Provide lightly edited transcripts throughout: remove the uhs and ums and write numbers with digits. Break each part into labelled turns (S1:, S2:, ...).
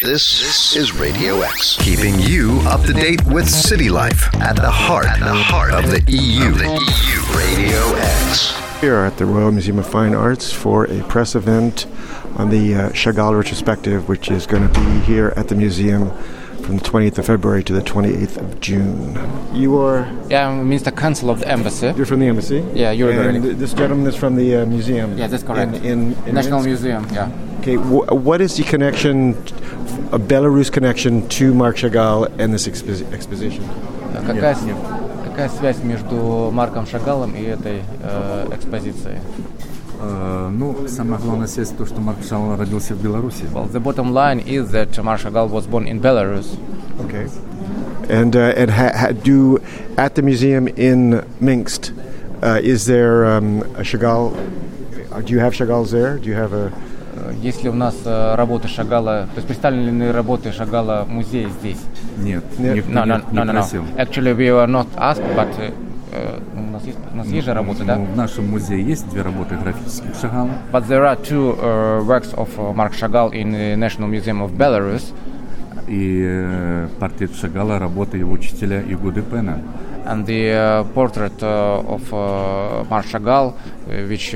S1: This is Radio X, keeping you up to date with city life at the heart of the EU. Radio X.
S2: We are at the Royal Museum of Fine Arts for a press event on the Chagall retrospective, which is going to be here at the museum from the 20th of February to the 28th of June. You are...
S3: Yeah, I'm Mr. Consul of the Embassy.
S2: You're from the Embassy?
S3: Yeah, you're
S2: And this gentleman is from the museum?
S3: Yeah, that's correct.
S2: In
S3: National
S2: Minsk?
S3: Museum, yeah.
S2: Okay, what is the connection, a Belarus connection to Marc Chagall and this exposition?
S3: Какая связь между Марком Шагалом и этой экспозицией?
S4: Самая главная связь то, что Марк Шагал родился в Беларуси.
S3: Well, the bottom line is that Marc Chagall was born in Belarus.
S2: Okay. And do at the museum in Minsk, is there a Chagall? Do you have Chagalls there? Do you have a?
S3: Есть ли у нас работы Шагала, то есть представлены работы Шагала в музее здесь?
S4: Нет,
S3: не
S4: просил.
S3: Actually, we were not asked, but у нас есть же работы, да?
S4: В нашем музее есть две работы графических Шагала.
S3: But there are two works of Marc Chagall in the National Museum of Belarus.
S4: И портрет Шагала, работа его учителя Иго де Пена.
S3: And the portrait of Marc Chagall, which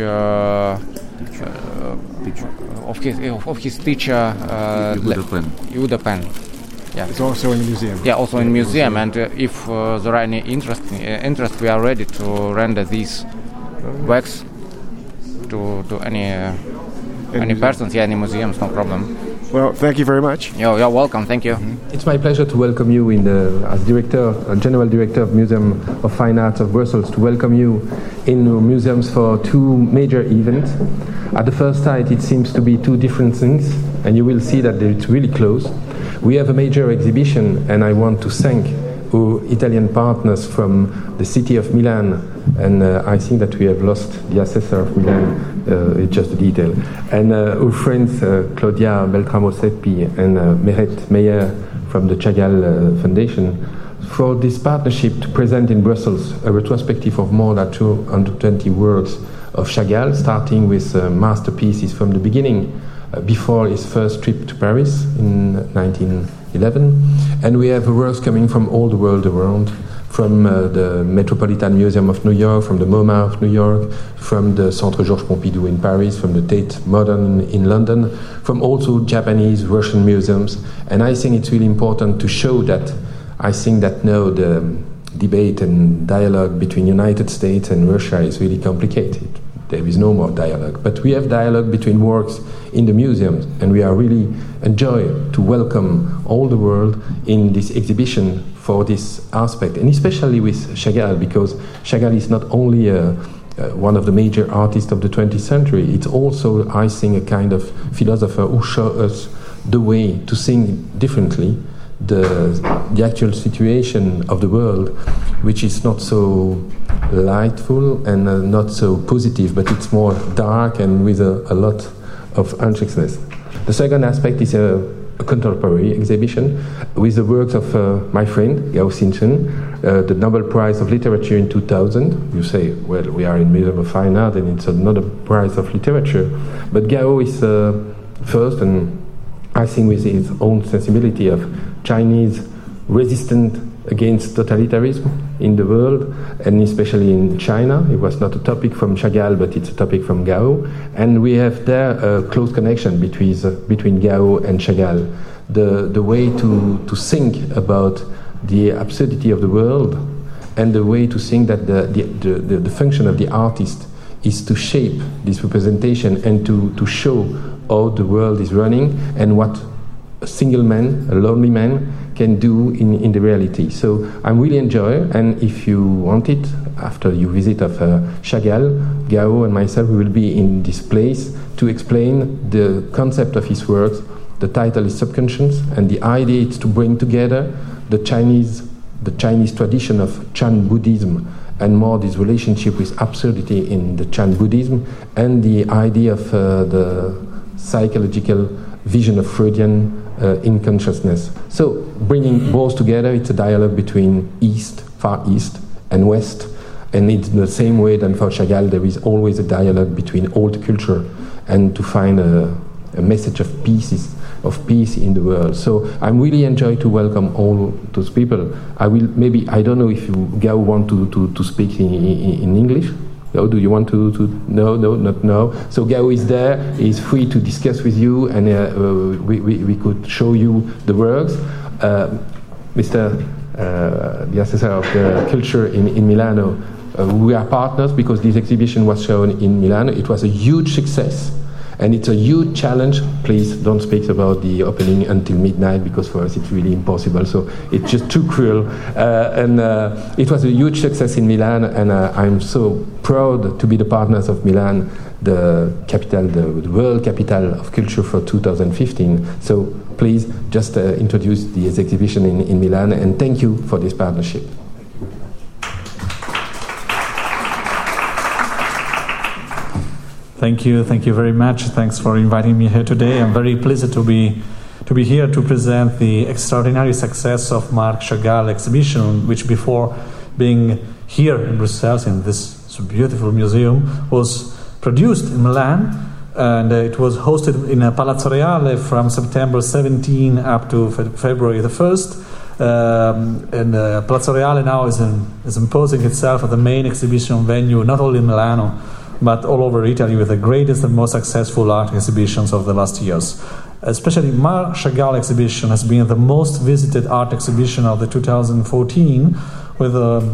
S3: of his teacher Igo de Pen. Yeah.
S2: It's also in the museum.
S3: Yeah, also in the museum. And if there are any interest, we are ready to render these works to any persons. Yeah, any museums, no problem.
S2: Well, thank you very much.
S3: You're welcome. Thank you.
S5: It's my pleasure to welcome you as General Director of Museum of Fine Arts of Brussels, to welcome you in museums for two major events. At the first sight, it seems to be two different things, and you will see that it's really close. We have a major exhibition, and I want to thank our Italian partners from the city of Milan, and I think that we have lost the assessor of Milan, it's just a detail, and our friends Claudia Beltramo Seppi and Meret Meyer from the Chagall Foundation for this partnership to present in Brussels a retrospective of more than 220 works of Chagall, starting with masterpieces from the beginning, before his first trip to Paris in 1911. And we have works coming from all the world around, from the Metropolitan Museum of New York, from the MoMA of New York, from the Centre Georges Pompidou in Paris, from the Tate Modern in London, from also Japanese, Russian museums. And I think it's really important to show that I think that now the debate and dialogue between United States and Russia is really complicated. There is no more dialogue. But we have dialogue between works in the museums, and we are really enjoy to welcome all the world in this exhibition for this aspect, and especially with Chagall, because Chagall is not only one of the major artists of the 20th century, it's also, I think, a kind of philosopher who showed us the way to think differently the actual situation of the world, which is not so lightful and not so positive, but it's more dark and with a lot of anxiousness. The second aspect is a contemporary exhibition with the works of my friend Gao Xingchen, the Nobel Prize of Literature in 2000. You say, well, we are in Museum of Fine Art and it's another prize of literature, but Gao is first, and I think with his own sensibility of Chinese resistance against totalitarianism in the world, and especially in China. It was not a topic from Chagall, but it's a topic from Gao. And we have there a close connection between Gao and Chagall. The way to think about the absurdity of the world, and the way to think that the function of the artist is to shape this representation and to show how the world is running and what a single man, a lonely man, can do in the reality. So I'm really enjoying, and if you want it, after your visit of Chagall, Gao and myself, we will be in this place to explain the concept of his works. The title is Subconscious, and the idea is to bring together the Chinese tradition of Chan Buddhism, and more this relationship with absurdity in the Chan Buddhism, and the idea of the psychological vision of Freudian in consciousness. So bringing both together, it's a dialogue between East, Far East, and West, and it's the same way than for Chagall, there is always a dialogue between old culture, and to find a message of peace of peace in the world. So I'm really enjoying to welcome all those people. I don't know if Gao want to speak in English. No, do you want to? No. So Gao is there. He's free to discuss with you, and we could show you the works. Mr. The assessor of the culture in Milano, we are partners because this exhibition was shown in Milano. It was a huge success. And it's a huge challenge. Please don't speak about the opening until midnight, because for us it's really impossible. So it's just too cruel. And it was a huge success in Milan, and I'm so proud to be the partners of Milan, the capital, the world capital of culture for 2015. So please just introduce this exhibition in Milan, and thank you for this partnership.
S6: Thank you very much. Thanks for inviting me here today. I'm very pleased to be here to present the extraordinary success of Marc Chagall exhibition, which before being here in Brussels in this beautiful museum was produced in Milan, and it was hosted in Palazzo Reale from September 17 up to February the 1st. And Palazzo Reale now is imposing itself as the main exhibition venue, not only in Milano, but all over Italy, with the greatest and most successful art exhibitions of the last years. Especially Marc Chagall exhibition has been the most visited art exhibition of the 2014, with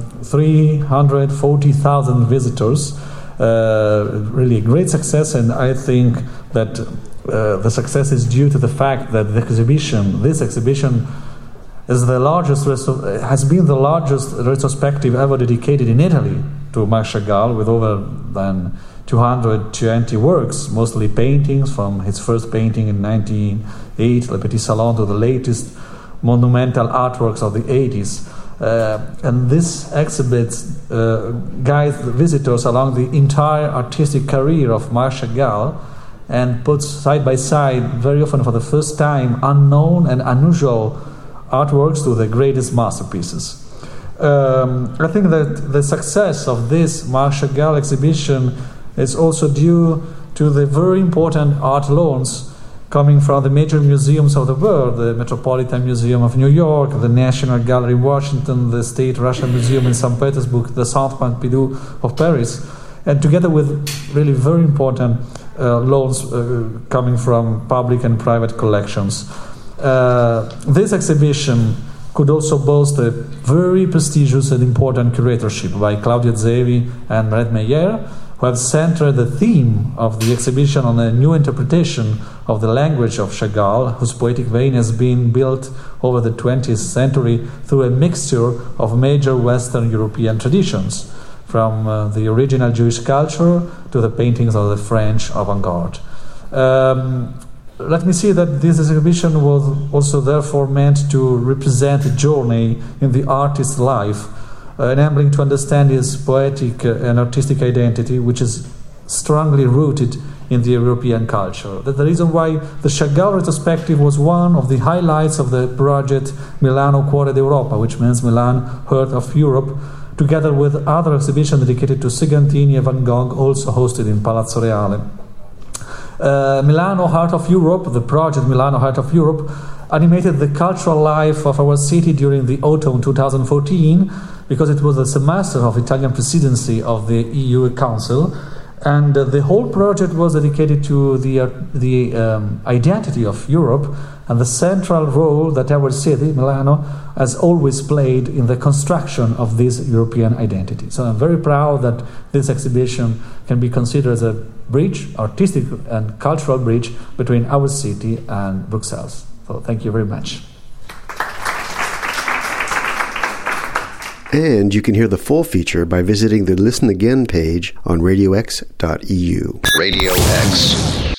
S6: 340,000 visitors. Really a great success, and I think that the success is due to the fact that this exhibition is has been the largest retrospective ever dedicated in Italy to Marc Chagall, with over than 220 works, mostly paintings, from his first painting in 1908, Le Petit Salon, to the latest monumental artworks of the 80s. And this exhibit guides the visitors along the entire artistic career of Marc Chagall, and puts side by side, very often for the first time, unknown and unusual artworks to the greatest masterpieces. I think that the success of this Marc Chagall exhibition is also due to the very important art loans coming from the major museums of the world: the Metropolitan Museum of New York, the National Gallery in Washington, the State Russian Museum in St. Petersburg, the Centre Pompidou of Paris, and together with really very important loans coming from public and private collections. This exhibition could also boast a very prestigious and important curatorship by Claudia Zevi and Red Meyer, who have centered the theme of the exhibition on a new interpretation of the language of Chagall, whose poetic vein has been built over the 20th century through a mixture of major Western European traditions, from the original Jewish culture to the paintings of the French avant-garde. Let me say that this exhibition was also therefore meant to represent a journey in the artist's life, enabling to understand his poetic and artistic identity, which is strongly rooted in the European culture. That's the reason why the Chagall retrospective was one of the highlights of the project Milano Cuore d'Europa, which means Milan, Heart of Europe, together with other exhibitions dedicated to Segantini and Van Gogh, also hosted in Palazzo Reale. Milano Heart of Europe, the project Milano Heart of Europe, animated the cultural life of our city during the autumn 2014, because it was the semester of Italian presidency of the EU Council, and the whole project was dedicated to the identity of Europe and the central role that our city, Milano, has always played in the construction of this European identity. So I'm very proud that this exhibition can be considered as a bridge, artistic and cultural bridge, between our city and Brussels. So thank you very much.
S1: And you can hear the full feature by visiting the Listen Again page on radiox.eu. Radio X.